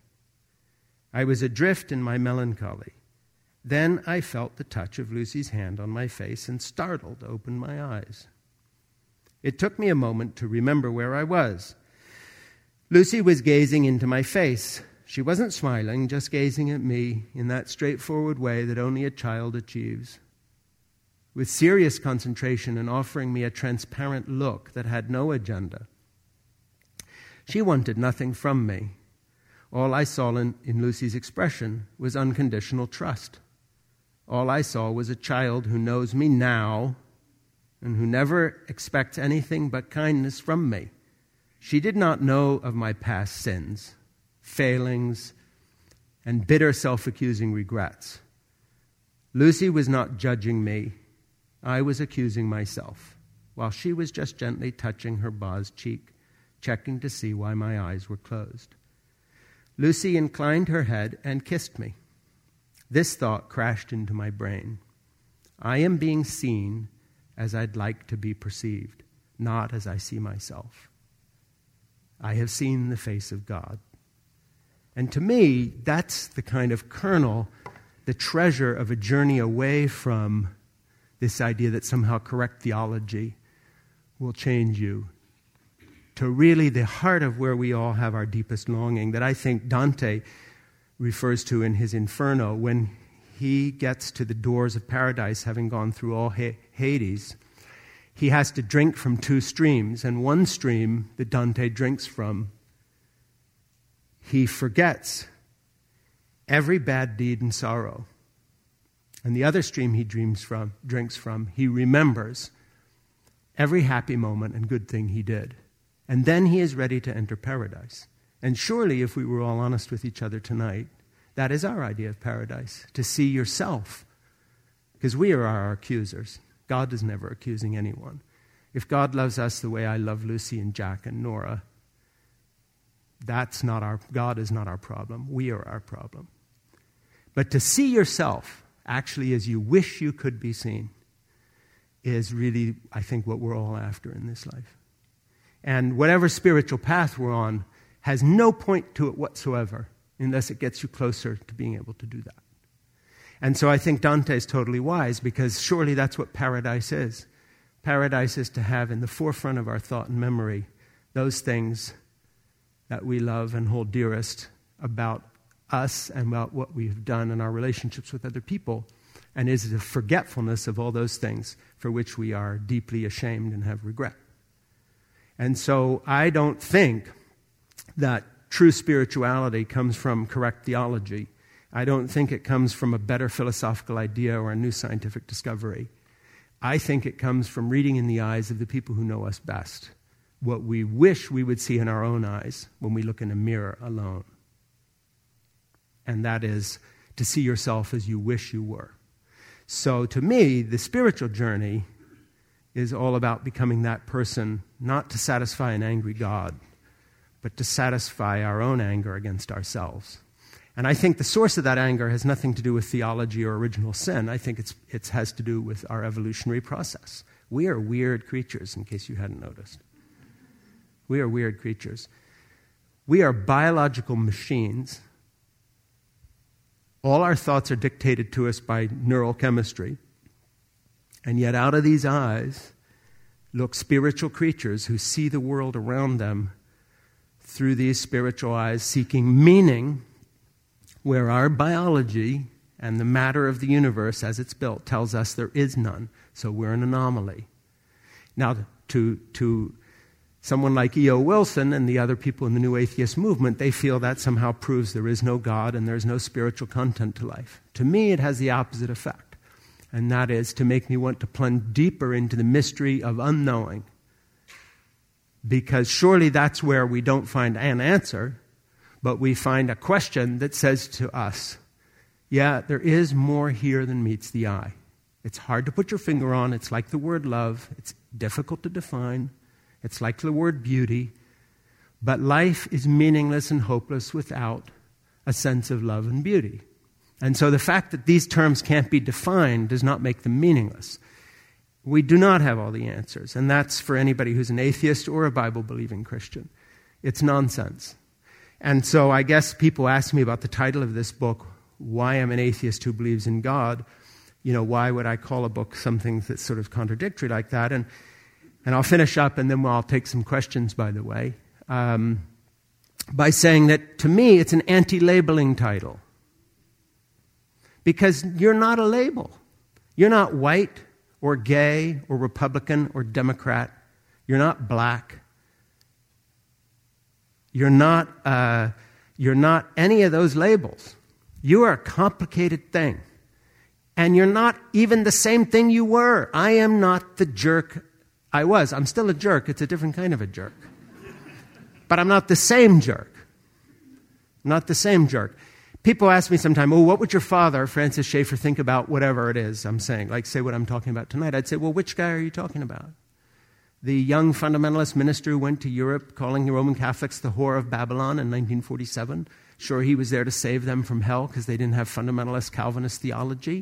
I was adrift in my melancholy. Then I felt the touch of Lucy's hand on my face and, startled, opened my eyes. It took me a moment to remember where I was. Lucy was gazing into my face. She wasn't smiling, just gazing at me in that straightforward way that only a child achieves. With serious concentration and offering me a transparent look that had no agenda. She wanted nothing from me. All I saw in, in Lucy's expression was unconditional trust. All I saw was a child who knows me now and who never expects anything but kindness from me. She did not know of my past sins, failings, and bitter self-accusing regrets. Lucy was not judging me. I was accusing myself, while she was just gently touching her Ba's cheek, checking to see why my eyes were closed. Lucy inclined her head and kissed me. This thought crashed into my brain. I am being seen as I'd like to be perceived, not as I see myself. I have seen the face of God. And to me, that's the kind of kernel, the treasure of a journey away from this idea that somehow correct theology will change you, to really the heart of where we all have our deepest longing, that I think Dante refers to in his Inferno when he gets to the doors of paradise, having gone through all Hades. He has to drink from two streams, and one stream that Dante drinks from, he forgets every bad deed and sorrow. And the other stream he dreams from, drinks from, he remembers every happy moment and good thing he did. And then he is ready to enter paradise. And surely, if we were all honest with each other tonight, that is our idea of paradise, to see yourself. Because we are our accusers. God is never accusing anyone. If God loves us the way I love Lucy and Jack and Nora, that's not our, God is not our problem. We are our problem. But to see yourself actually as you wish you could be seen is really, I think, what we're all after in this life. And whatever spiritual path we're on has no point to it whatsoever unless it gets you closer to being able to do that. And so I think Dante is totally wise, because surely that's what paradise is. Paradise is to have in the forefront of our thought and memory those things that we love and hold dearest about us and about what we've done in our relationships with other people, and is the forgetfulness of all those things for which we are deeply ashamed and have regret. And so I don't think that true spirituality comes from correct theology. I don't think it comes from a better philosophical idea or a new scientific discovery. I think it comes from reading in the eyes of the people who know us best what we wish we would see in our own eyes when we look in a mirror alone. And that is to see yourself as you wish you were. So to me, the spiritual journey is all about becoming that person, not to satisfy an angry God, but to satisfy our own anger against ourselves. And I think the source of that anger has nothing to do with theology or original sin. I think it's, it has to do with our evolutionary process. We are weird creatures, in case you hadn't noticed. We are weird creatures. We are biological machines. All our thoughts are dictated to us by neural chemistry. And yet out of these eyes look spiritual creatures who see the world around them through these spiritual eyes, seeking meaning where our biology and the matter of the universe as it's built tells us there is none. So we're an anomaly. Now, to, to someone like E O Wilson and the other people in the New Atheist movement, they feel that somehow proves there is no God and there's no spiritual content to life. To me, it has the opposite effect, and that is to make me want to plunge deeper into the mystery of unknowing, because surely that's where we don't find an answer, but we find a question that says to us, yeah, there is more here than meets the eye. It's hard to put your finger on. It's like the word love. It's difficult to define. It's like the word beauty. But life is meaningless and hopeless without a sense of love and beauty. And so the fact that these terms can't be defined does not make them meaningless. We do not have all the answers, and that's for anybody who's an atheist or a Bible-believing Christian. It's nonsense. And so I guess people ask me about the title of this book, Why I'm an Atheist Who Believes in God. You know, why would I call a book something that's sort of contradictory like that? And and I'll finish up, and then I'll take some questions, by the way, um, by saying that, to me, it's an anti-labeling title. Because you're not a label. You're not white or gay or Republican or Democrat. You're not black. You're not, uh, you're not any of those labels. You are a complicated thing. And you're not even the same thing you were. I am not the jerk I was. I'm still a jerk. It's a different kind of a jerk. But I'm not the same jerk. I'm not the same jerk. People ask me sometimes, oh, what would your father, Francis Schaeffer, think about whatever it is I'm saying? Like, say what I'm talking about tonight. I'd say, well, which guy are you talking about? The young fundamentalist minister who went to Europe calling the Roman Catholics the whore of Babylon in nineteen forty-seven. Sure, he was there to save them from hell because they didn't have fundamentalist Calvinist theology.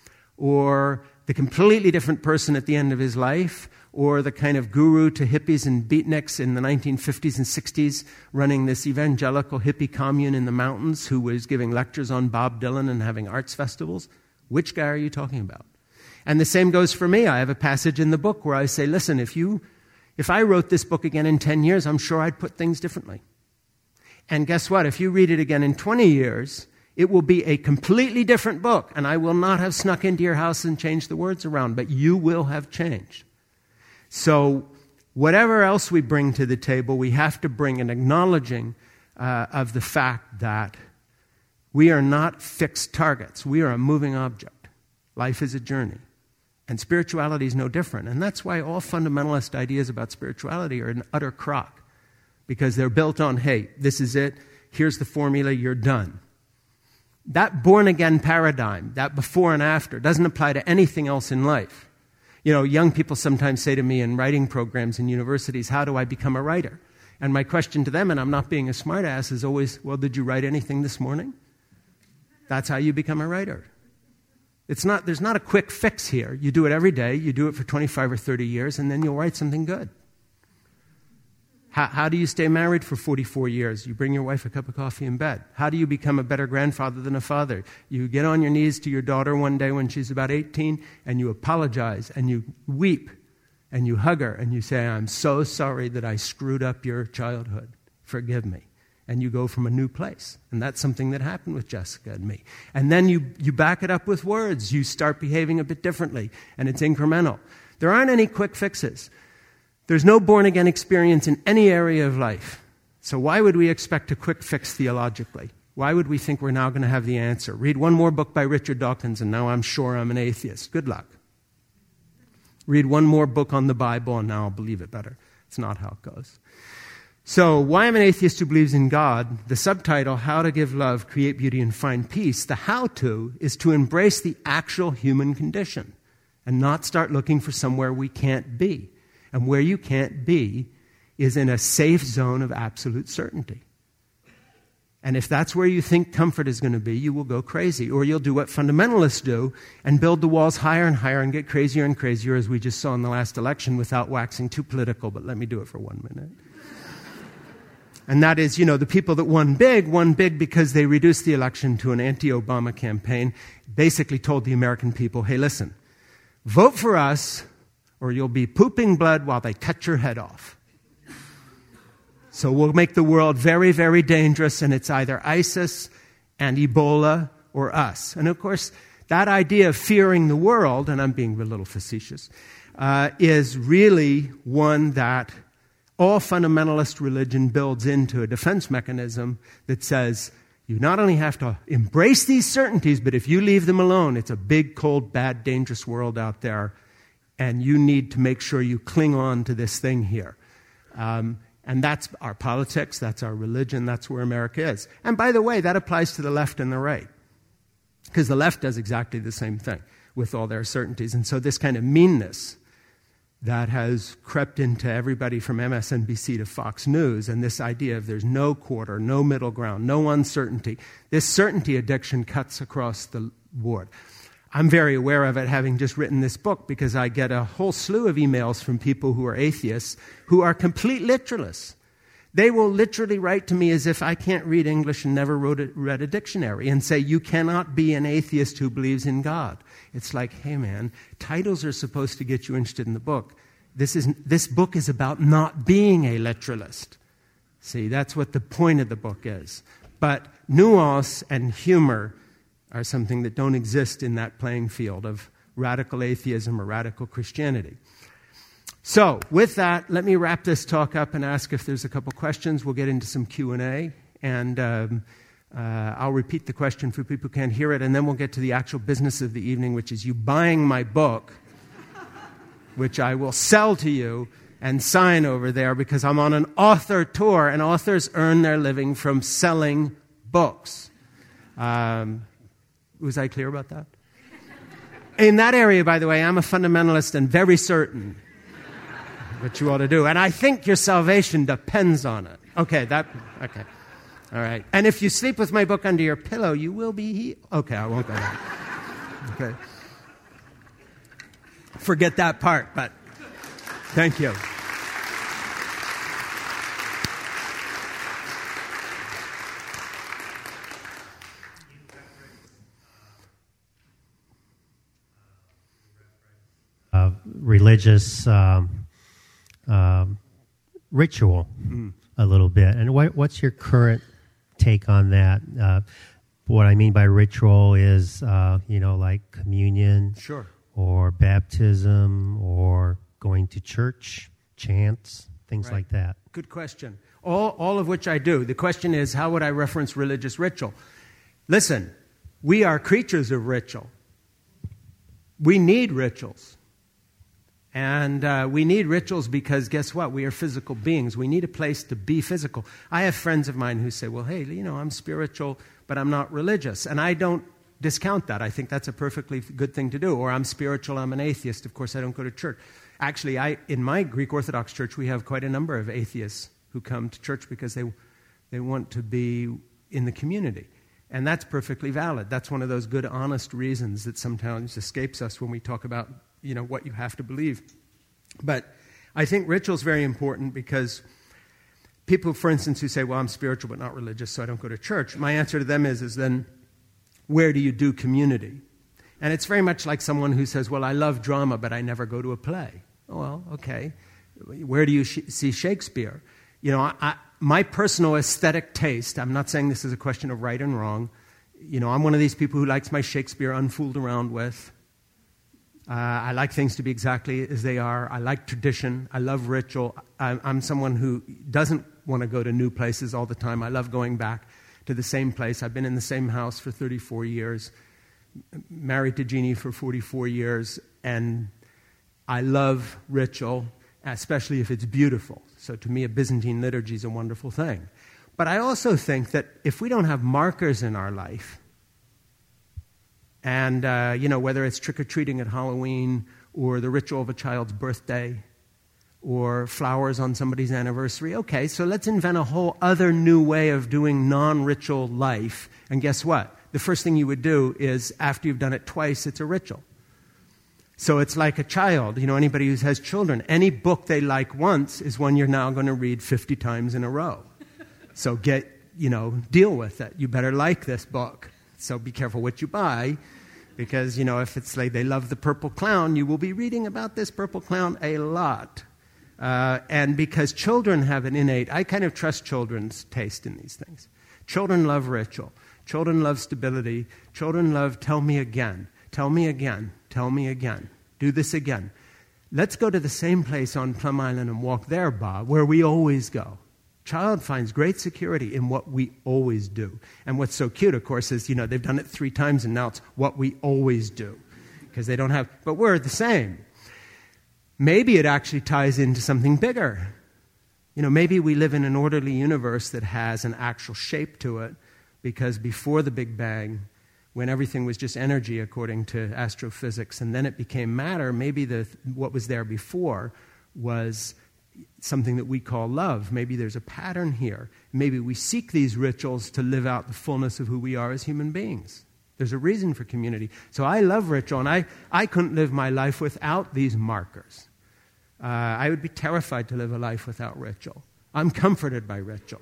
Or the completely different person at the end of his life, or the kind of guru to hippies and beatniks in the nineteen fifties and sixties running this evangelical hippie commune in the mountains who was giving lectures on Bob Dylan and having arts festivals. Which guy are you talking about? And the same goes for me. I have a passage in the book where I say, listen, if you, if I wrote this book again in ten years, I'm sure I'd put things differently. And guess what? If you read it again in twenty years, it will be a completely different book, and I will not have snuck into your house and changed the words around, but you will have changed. So whatever else we bring to the table, we have to bring an acknowledging uh, of the fact that we are not fixed targets. We are a moving object. Life is a journey. And spirituality is no different. And that's why all fundamentalist ideas about spirituality are an utter crock, because they're built on, hey, this is it, here's the formula, you're done. That born-again paradigm, that before and after, doesn't apply to anything else in life. You know, young people sometimes say to me in writing programs in universities, how do I become a writer? And my question to them, and I'm not being a smartass, is always, well, did you write anything this morning? That's how you become a writer. It's not, there's not a quick fix here. You do it every day, you do it for twenty-five or thirty years, and then you'll write something good. How, how do you stay married for forty-four years? You bring your wife a cup of coffee in bed. How do you become a better grandfather than a father? You get on your knees to your daughter one day when she's about eighteen, and you apologize, and you weep, and you hug her, and you say, I'm so sorry that I screwed up your childhood. Forgive me. And you go from a new place. And that's something that happened with Jessica and me. And then you, you back it up with words. You start behaving a bit differently, and it's incremental. There aren't any quick fixes. There's no born-again experience in any area of life. So why would we expect a quick fix theologically? Why would we think we're now going to have the answer? Read one more book by Richard Dawkins, and now I'm sure I'm an atheist. Good luck. Read one more book on the Bible, and now I'll believe it better. It's not how it goes. So, Why I'm an Atheist Who Believes in God, the subtitle, How to Give Love, Create Beauty, and Find Peace, the how-to is to embrace the actual human condition. and not start looking for somewhere we can't be. And where you can't be is in a safe zone of absolute certainty. And if that's where you think comfort is going to be, you will go crazy. Or you'll do what fundamentalists do and build the walls higher and higher and get crazier and crazier, as we just saw in the last election, without waxing too political. But let me do it for one minute. And that is, you know, the people that won big, won big because they reduced the election to an anti-Obama campaign, basically told the American people, hey, listen, vote for us or you'll be pooping blood while they cut your head off. So we'll make the world very, very dangerous, and it's either ISIS and Ebola or us. And of course, that idea of fearing the world, and I'm being a little facetious, uh, is really one that all fundamentalist religion builds into a defense mechanism that says you not only have to embrace these certainties, but if you leave them alone, it's a big, cold, bad, dangerous world out there, and you need to make sure you cling on to this thing here. Um, And that's our politics, that's our religion, that's where America is. And by the way, that applies to the left and the right. Because the left does exactly the same thing with all their certainties. And so this kind of meanness that has crept into everybody from M S N B C to Fox News, and this idea of there's no quarter, no middle ground, no uncertainty, this certainty addiction cuts across the board. I'm very aware of it, having just written this book, because I get a whole slew of emails from people who are atheists who are complete literalists. They will literally write to me as if I can't read English and never wrote a, read a dictionary and say, you cannot be an atheist who believes in God. It's like, hey man, titles are supposed to get you interested in the book. This is this book is about not being a literalist. See, that's what the point of the book is. But nuance and humor are something that don't exist in that playing field of radical atheism or radical Christianity. So, with that, let me wrap this talk up and ask if there's a couple questions. We'll get into some Q and A, and um, uh, I'll repeat the question for people who can't hear it, and then we'll get to the actual business of the evening, which is you buying my book, which I will sell to you and sign over there, because I'm on an author tour, and authors earn their living from selling books. Um, Was I clear about that? In that area, by the way, I'm a fundamentalist and very certain what you ought to do. And I think your salvation depends on it. Okay, that, okay. All right. And if you sleep with my book under your pillow, you will be healed. Okay, I won't go there. Okay. Forget that part, but thank you. Uh, religious um, um, ritual mm. a little bit. And what, what's your current take on that? Uh, what I mean by ritual is, uh, you know, like communion, sure, or baptism, or going to church, chants, things right. like that. Good question. All, all of which I do. The question is, how would I reference religious ritual? Listen, we are creatures of ritual. We need rituals. And uh, we need rituals because, guess what? We are physical beings. We need a place to be physical. I have friends of mine who say, well, hey, you know, I'm spiritual, but I'm not religious. And I don't discount that. I think that's a perfectly good thing to do. Or I'm spiritual, I'm an atheist. Of course, I don't go to church. Actually, I, in my Greek Orthodox church, we have quite a number of atheists who come to church because they, they want to be in the community. And that's perfectly valid. That's one of those good, honest reasons that sometimes escapes us when we talk about, you know, what you have to believe. But I think ritual is very important because people, for instance, who say, well, I'm spiritual but not religious, so I don't go to church. My answer to them is, is then, where do you do community? And it's very much like someone who says, well, I love drama, but I never go to a play. Oh, well, okay. Where do you sh- see Shakespeare? You know, I, I, my personal aesthetic taste, I'm not saying this is a question of right and wrong. You know, I'm one of these people who likes my Shakespeare unfooled around with. Uh, I like things to be exactly as they are. I like tradition. I love ritual. I, I'm someone who doesn't want to go to new places all the time. I love going back to the same place. I've been in the same house for thirty-four years, married to Jeannie for forty-four years, and I love ritual, especially if it's beautiful. So to me, a Byzantine liturgy is a wonderful thing. But I also think that if we don't have markers in our life, And, uh, you know, whether it's trick-or-treating at Halloween or the ritual of a child's birthday or flowers on somebody's anniversary. Okay, so let's invent a whole other new way of doing non-ritual life. And guess what? The first thing you would do is, after you've done it twice, it's a ritual. So it's like a child. You know, anybody who has children, any book they like once is one you're now going to read fifty times in a row. So get, you know, deal with it. You better like this book. So be careful what you buy, because, you know, if it's like they love the purple clown, you will be reading about this purple clown a lot. Uh, and because children have an innate, I kind of trust children's taste in these things. Children love ritual. Children love stability. Children love tell me again, tell me again, tell me again, do this again. Let's go to the same place on Plum Island and walk there, Bob, where we always go. Child finds great security in what we always do. And what's so cute, of course, is, you know, they've done it three times and now it's what we always do. Because they don't have, but we're the same. Maybe it actually ties into something bigger. You know, maybe we live in an orderly universe that has an actual shape to it, because before the Big Bang, when everything was just energy according to astrophysics, and then it became matter, maybe the what was there before was something that we call love. Maybe there's a pattern here. Maybe we seek these rituals to live out the fullness of who we are as human beings. There's a reason for community. So I love ritual, and I, I couldn't live my life without these markers. Uh, I would be terrified to live a life without ritual. I'm comforted by ritual.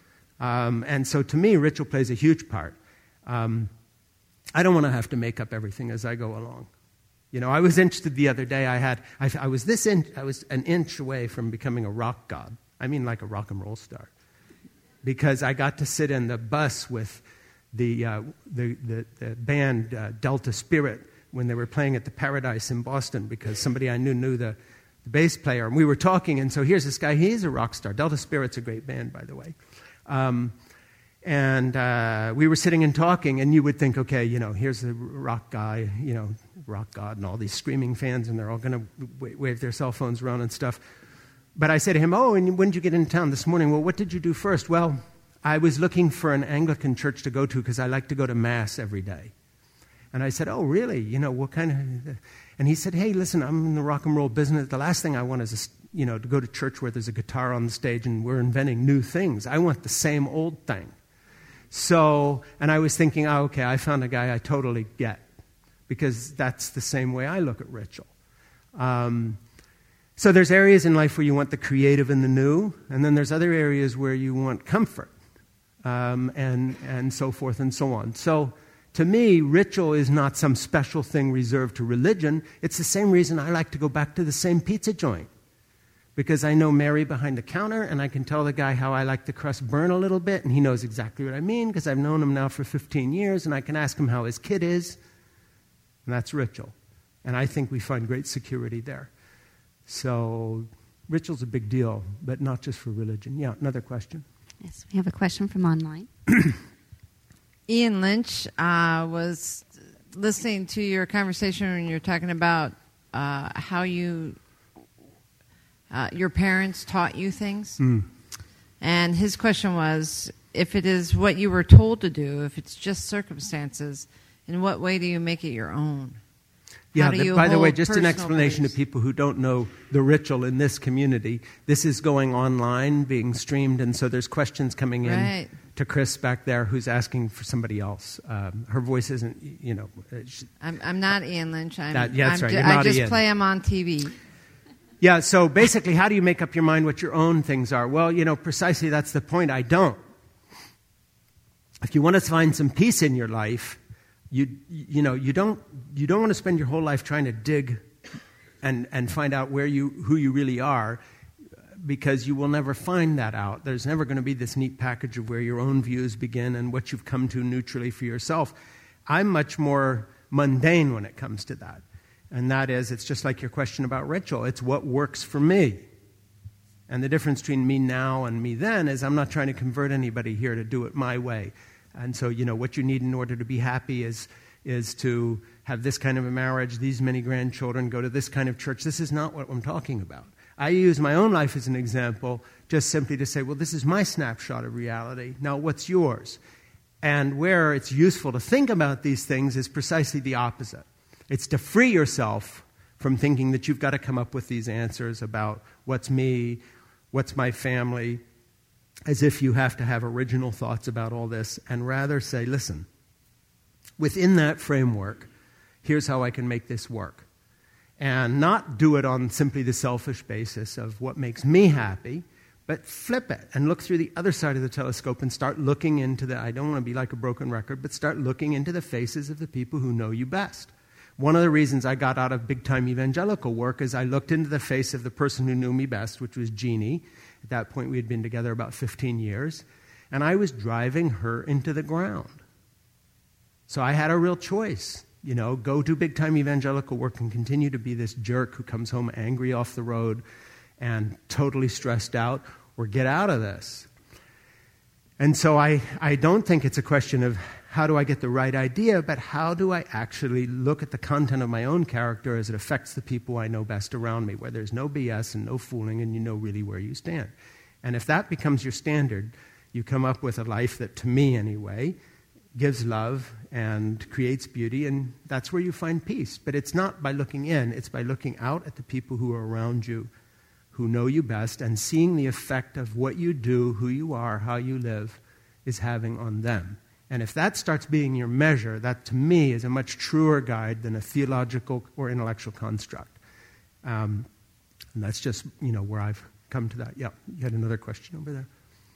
Um, and so to me, ritual plays a huge part. Um, I don't want to have to make up everything as I go along. You know, I was interested the other day. I had, I, I was this in, I was an inch away from becoming a rock god. I mean, like a rock and roll star, because I got to sit in the bus with the uh, the, the, the band uh, Delta Spirit when they were playing at the Paradise in Boston, because somebody I knew knew the, the bass player, and we were talking. And so here's this guy. He's a rock star. Delta Spirit's a great band, by the way. Um, and uh, we were sitting and talking, and you would think, okay, you know, here's the rock guy, you know, rock god, and all these screaming fans, and they're all going to w- wave their cell phones around and stuff. But I said to him, oh, and when did you get into town this morning? Well, what did you do first? Well, I was looking for an Anglican church to go to because I like to go to Mass every day. And I said, oh, really? You know, what kind of... And he said, hey, listen, I'm in the rock and roll business. The last thing I want is, a, you know, to go to church where there's a guitar on the stage and we're inventing new things. I want the same old thing. So, and I was thinking, oh, okay, I found a guy I totally get, because that's the same way I look at ritual. Um, so there's areas in life where you want the creative and the new, and then there's other areas where you want comfort, um, and, and so forth and so on. So to me, ritual is not some special thing reserved to religion. It's the same reason I like to go back to the same pizza joint, because I know Mary behind the counter, and I can tell the guy how I like the crust burn a little bit, and he knows exactly what I mean, because I've known him now for fifteen years, and I can ask him how his kid is, and that's ritual. And I think we find great security there. So ritual's a big deal, but not just for religion. Yeah, another question? Yes, we have a question from online. Ian Lynch uh, was listening to your conversation when you were talking about uh, how you... Uh, your parents taught you things. Mm. And his question was, if it is what you were told to do, if it's just circumstances, in what way do you make it your own? Yeah, the, by the way, just an explanation beliefs? to people who don't know the ritual in this community. This is going online, being streamed, and so there's questions coming in right. to Chris back there who's asking for somebody else. Um, her voice isn't, you know... She, I'm, I'm not Ian Lynch. I'm, that, yeah, that's I'm right. ju- You're I not just Ian. play him on T V. Yeah, so basically, how do you make up your mind what your own things are? Well, you know, precisely that's the point. I don't. If you want to find some peace in your life, you you know, you don't you don't want to spend your whole life trying to dig and and find out where you who you really are, because you will never find that out. There's never going to be this neat package of where your own views begin and what you've come to neutrally for yourself. I'm much more mundane when it comes to that. And that is, it's just like your question about ritual. It's what works for me. And the difference between me now and me then is I'm not trying to convert anybody here to do it my way. And so, you know, what you need in order to be happy is, is to have this kind of a marriage, these many grandchildren, go to this kind of church. This is not what I'm talking about. I use my own life as an example, just simply to say, well, this is my snapshot of reality. Now, what's yours? And where it's useful to think about these things is precisely the opposite. It's to free yourself from thinking that you've got to come up with these answers about what's me, what's my family, as if you have to have original thoughts about all this, and rather say, listen, within that framework, here's how I can make this work. And not do it on simply the selfish basis of what makes me happy, but flip it and look through the other side of the telescope and start looking into the, I don't want to be like a broken record, but start looking into the faces of the people who know you best. One of the reasons I got out of big-time evangelical work is I looked into the face of the person who knew me best, which was Jeannie. At that point, we had been together about fifteen years, and I was driving her into the ground. So I had a real choice. You know, go do big-time evangelical work and continue to be this jerk who comes home angry off the road and totally stressed out, or get out of this. And so I, I don't think it's a question of how do I get the right idea, but how do I actually look at the content of my own character as it affects the people I know best around me, where there's no B S and no fooling and you know really where you stand. And if that becomes your standard, you come up with a life that, to me anyway, gives love and creates beauty, and that's where you find peace. But it's not by looking in, it's by looking out at the people who are around you, who know you best, and seeing the effect of what you do, who you are, how you live, is having on them. And if that starts being your measure, that to me is a much truer guide than a theological or intellectual construct. Um, and that's just, you know, where I've come to that. Yeah, you had another question over there.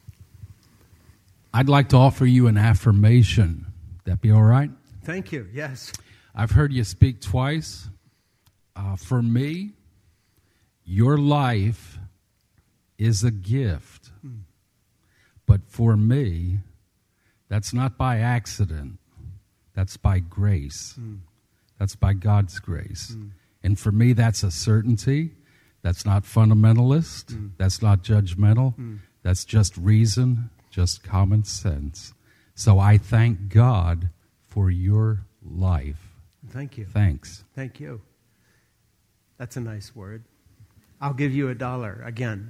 I'd like to offer you an affirmation. That be all right? Thank you, yes. I've heard you speak twice. Uh, for me, your life is a gift. Mm. But for me, that's not by accident. That's by grace. Mm. That's by God's grace. Mm. And for me, that's a certainty. That's not fundamentalist. Mm. That's not judgmental. Mm. That's just reason, just common sense. So I thank God for your life. Thank you. Thanks. Thank you. That's a nice word. I'll give you a dollar again.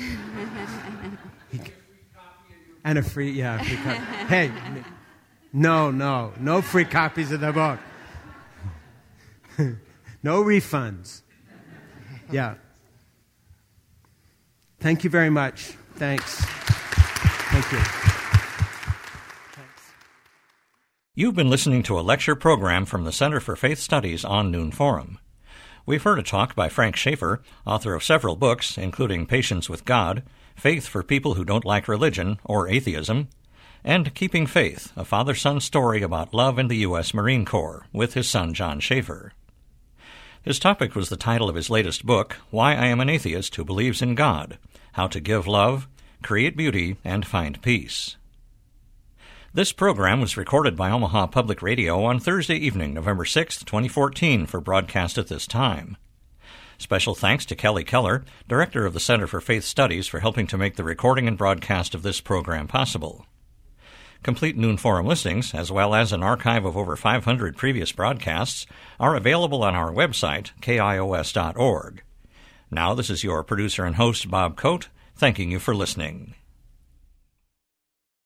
And a free, yeah, free copy. Hey, no, no, no free copies of the book. No refunds. Yeah. Thank you very much. Thanks. Thank you. Thanks. You've been listening to a lecture program from the Center for Faith Studies on Noon Forum. We've heard a talk by Frank Schaeffer, author of several books, including Patience with God, Faith for People Who Don't Like Religion or Atheism, and Keeping Faith, a father-son story about love in the U S Marine Corps, with his son John Schaeffer. His topic was the title of his latest book, Why I Am an Atheist Who Believes in God, How to Give Love, Create Beauty, and Find Peace. This program was recorded by Omaha Public Radio on Thursday evening, November sixth, twenty fourteen, for broadcast at this time. Special thanks to Kelly Keller, Director of the Center for Faith Studies, for helping to make the recording and broadcast of this program possible. Complete Noon Forum listings, as well as an archive of over five hundred previous broadcasts, are available on our website, K I O S dot org. Now, this is your producer and host, Bob Coate, thanking you for listening.